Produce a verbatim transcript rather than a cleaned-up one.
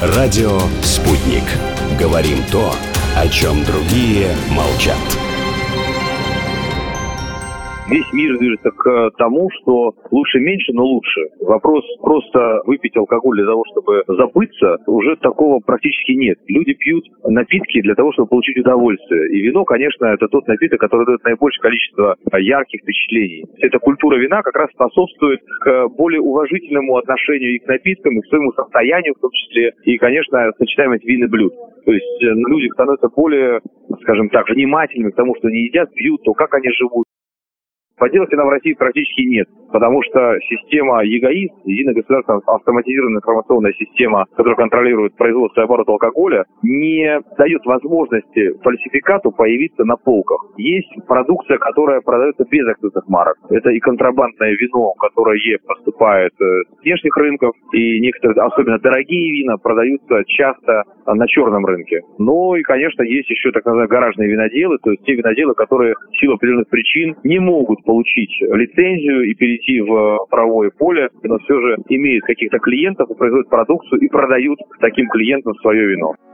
Радио «Спутник». Говорим то, о чем другие молчат. Весь мир движется к тому, что лучше меньше, но лучше. Вопрос просто выпить алкоголь для того, чтобы забыться, уже такого практически нет. Люди пьют напитки для того, чтобы получить удовольствие. И вино, конечно, это тот напиток, который дает наибольшее количество ярких впечатлений. Эта культура вина как раз способствует к более уважительному отношению и к напиткам, и к своему состоянию в том числе, и, конечно, сочетаемость вин и блюд. То есть люди становятся более, скажем так, внимательными к тому, что они едят, пьют, то как они живут. Поделок вина в России практически нет, потому что система ЕГАИС, единая государственная автоматизированная информационная система, которая контролирует производство и оборот алкоголя, не дает возможности фальсификату появиться на полках. Есть продукция, которая продается без акцизных марок. Это и контрабандное вино, которое поступает с внешних рынков, и некоторые, особенно дорогие вина, продаются часто на черном рынке. Ну и, конечно, есть еще так называемые гаражные виноделы, то есть те виноделы, которые в силу определенных причин не могут получить лицензию и перейти в правовое поле, но все же имеют каких-то клиентов и производят продукцию и продают таким клиентам свое вино.